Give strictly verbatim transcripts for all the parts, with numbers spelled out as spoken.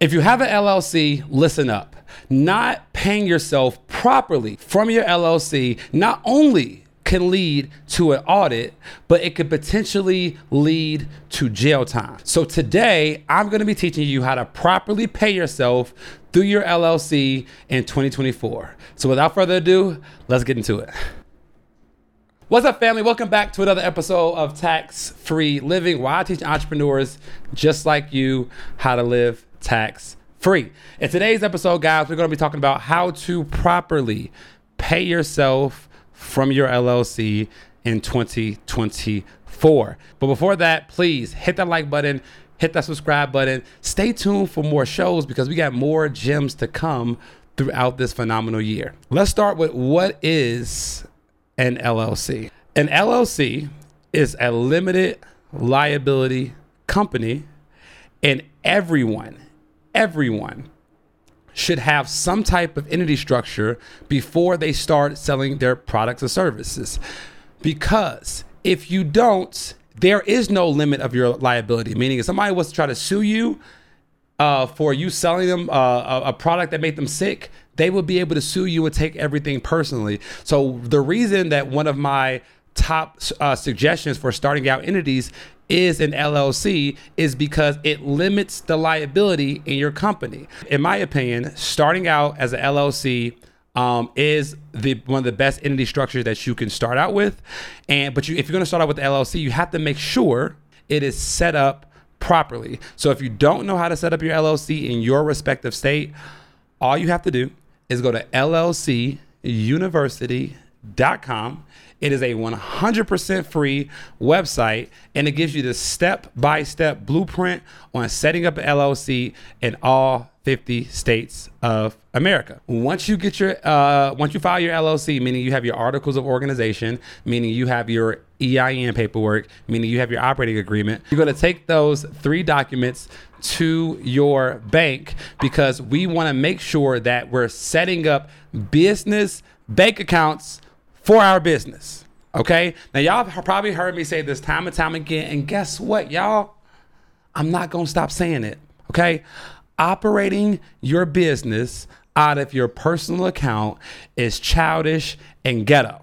If you have an L L C, listen up. Not paying yourself properly from your L L C not only can lead to an audit, but it could potentially lead to jail time. So today, I'm gonna be teaching you how to properly pay yourself through your L L C in twenty twenty-four. So without further ado, let's get into it. What's up, family? Welcome back to another episode of Tax-Free Living, where I teach entrepreneurs just like you how to live tax-free. In today's episode, guys, we're gonna be talking about how to properly pay yourself from your L L C in twenty twenty-four. But before that, please hit that like button, hit that subscribe button. Stay tuned for more shows because we got more gems to come throughout this phenomenal year. Let's start with what is an L L C. An L L C is a limited liability company, and everyone, everyone should have some type of entity structure before they start selling their products or services. Because if you don't, there is no limit of your liability. Meaning if somebody was to try to sue you uh, for you selling them uh, a, a product that made them sick, they would be able to sue you and take everything personally. So the reason that one of my top uh, suggestions for starting out entities is an L L C is because it limits the liability in your company. In my opinion, starting out as an L L C um, is the one of the best entity structures that you can start out with. And but you, if you're going to start out with the L L C, you have to make sure it is set up properly. So if you don't know how to set up your L L C in your respective state, all you have to do is go to L L C university dot com. It is a one hundred percent free website, and it gives you the step-by-step blueprint on setting up an L L C in all fifty states of America. Once you get your, uh, once you file your L L C, meaning you have your articles of organization, meaning you have your E I N paperwork, meaning you have your operating agreement, you're going to take those three documents to your bank because we want to make sure that we're setting up business bank accounts for our business. Okay. Now y'all have probably heard me say this time and time again. And guess what, y'all? I'm not going to stop saying it. Okay. Operating your business out of your personal account is childish and ghetto.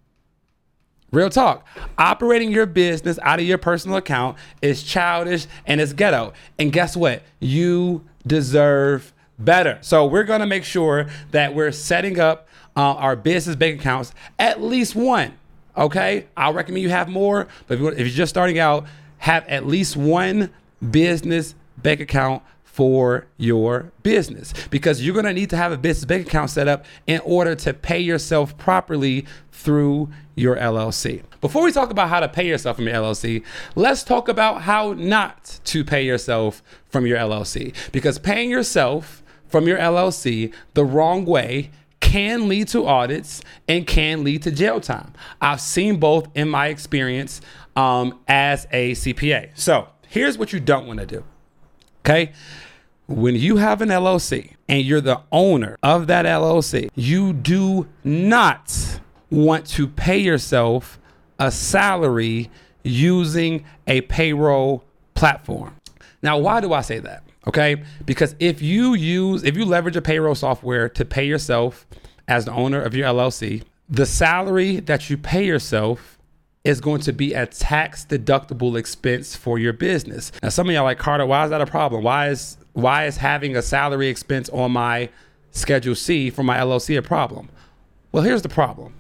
Real talk. Operating your business out of your personal account is childish and it's ghetto. And guess what? You deserve better. So we're going to make sure that we're setting up uh, our business bank accounts, at least one. Okay. I'll recommend you have more, but if you're, if you're just starting out, have at least one business bank account for your business, because you're going to need to have a business bank account set up in order to pay yourself properly through your L L C. Before we talk about how to pay yourself from your L L C, let's talk about how not to pay yourself from your L L C, because paying yourself from your L L C the wrong way can lead to audits and can lead to jail time. I've seen both in my experience um, as a C P A. So here's what you don't want to do. Okay. When you have an L L C and you're the owner of that L L C, you do not want to pay yourself a salary using a payroll platform. Now, why do I say that? Okay. Because if you use, if you leverage a payroll software to pay yourself as the owner of your L L C, the salary that you pay yourself is going to be a tax deductible expense for your business. Now, some of y'all like, Carter, why is that a problem? Why is why is having a salary expense on my Schedule C for my L L C a problem? Well, here's the problem.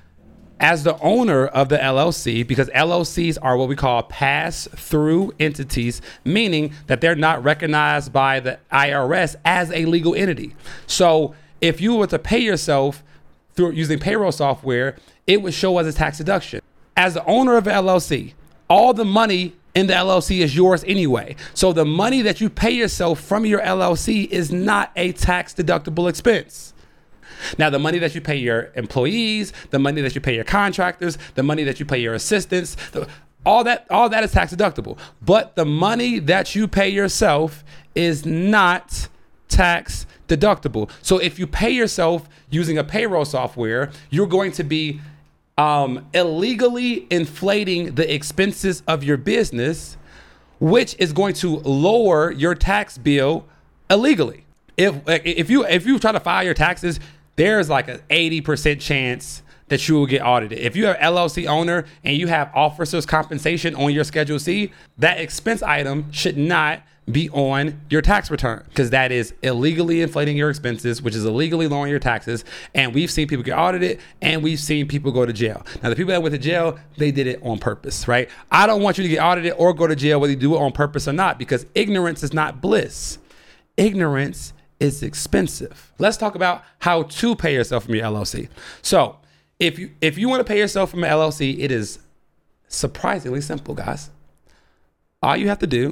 As the owner of the L L C, because L L Cs are what we call pass-through entities, meaning that they're not recognized by the I R S as a legal entity. So if you were to pay yourself through using payroll software, it would show as a tax deduction. As the owner of an L L C, all the money in the L L C is yours anyway. So the money that you pay yourself from your L L C is not a tax deductible expense. Now, the money that you pay your employees, the money that you pay your contractors, the money that you pay your assistants, the, all that, all that is tax deductible. But the money that you pay yourself is not tax deductible. So if you pay yourself using a payroll software, you're going to be um, illegally inflating the expenses of your business, which is going to lower your tax bill illegally. If if you if you try to file your taxes, there's like an eighty percent chance that you will get audited. If you're an L L C owner and you have officers compensation on your Schedule C, that expense item should not be on your tax return, because that is illegally inflating your expenses, which is illegally lowering your taxes. And we've seen people get audited, and we've seen people go to jail. Now, the people that went to jail, they did it on purpose, right? I don't want you to get audited or go to jail, whether you do it on purpose or not, because ignorance is not bliss. Ignorance is expensive. Let's talk about how to pay yourself from your L L C. So if you if you want to pay yourself from an L L C, it is surprisingly simple, guys. All you have to do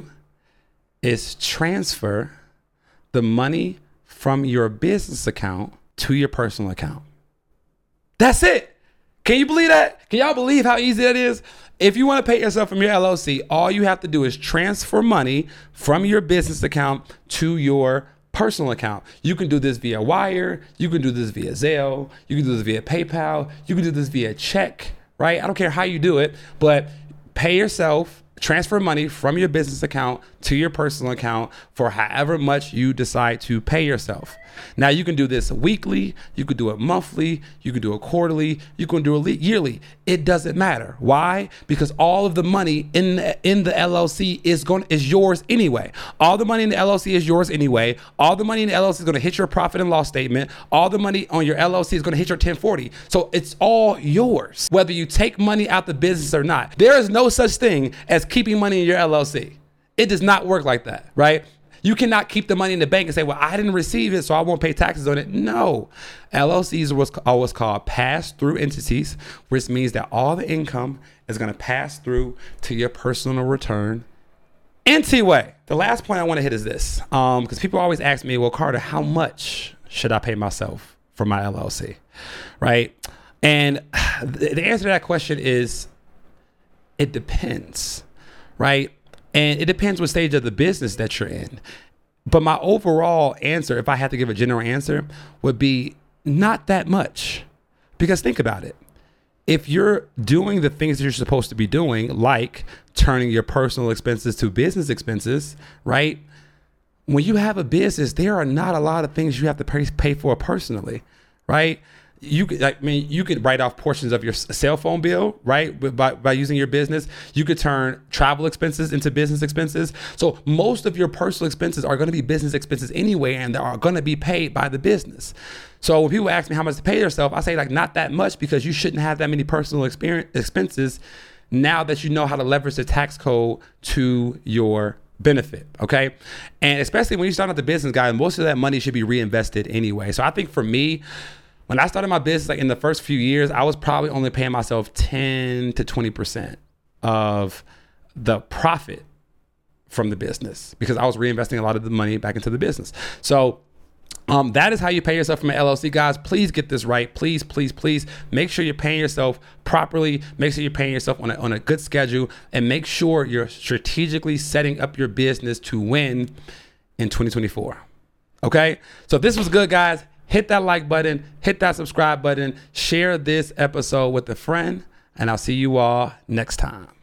is transfer the money from your business account to your personal account. That's it. Can you believe that? Can y'all believe how easy that is? If you want to pay yourself from your L L C, all you have to do is transfer money from your business account to your personal account. You can do this via wire. You can do this via Zelle. You can do this via PayPal. You can do this via check, right? I don't care how you do it, but pay yourself, transfer money from your business account to your personal account for however much you decide to pay yourself. Now, you can do this weekly, you could do it monthly, you could do it quarterly, you can do it yearly. It doesn't matter. Why? Because all of the money in the, in the L L C is going is yours anyway. All the money in the L L C is yours anyway. All the money in the L L C is going to hit your profit and loss statement. All the money on your L L C is going to hit your ten forty. So it's all yours, whether you take money out the business or not. There is no such thing as keeping money in your L L C. It does not work like that, right? You cannot keep the money in the bank and say, well, I didn't receive it, so I won't pay taxes on it. No. L L Cs are what's called pass-through entities, which means that all the income is going to pass through to your personal return anyway. The last point I want to hit is this, um, because people always ask me, well, Carter, how much should I pay myself for my L L C, right? And the answer to that question is, it depends, right? And it depends what stage of the business that you're in. But my overall answer, if I had to give a general answer, would be not that much. Because think about it. If you're doing the things that you're supposed to be doing, like turning your personal expenses to business expenses, right? When you have a business, there are not a lot of things you have to pay, pay for personally, right? You could, like, I mean, you could write off portions of your cell phone bill, right? By, by using your business. You could turn travel expenses into business expenses. So most of your personal expenses are going to be business expenses anyway, and they are going to be paid by the business. So when people ask me how much to pay yourself, I say like not that much, because you shouldn't have that many personal experience expenses now that you know how to leverage the tax code to your benefit, okay? And especially when you start out the business, guys, most of that money should be reinvested anyway. So I think for me, when I started my business, like in the first few years, I was probably only paying myself ten to twenty percent of the profit from the business, because I was reinvesting a lot of the money back into the business. So um, that is how you pay yourself from an L L C, guys. Please get this right. Please, please, please make sure you're paying yourself properly. Make sure you're paying yourself on a, on a good schedule, and make sure you're strategically setting up your business to win in twenty twenty-four. Okay? So if this was good, guys, hit that like button, hit that subscribe button, share this episode with a friend, and I'll see you all next time.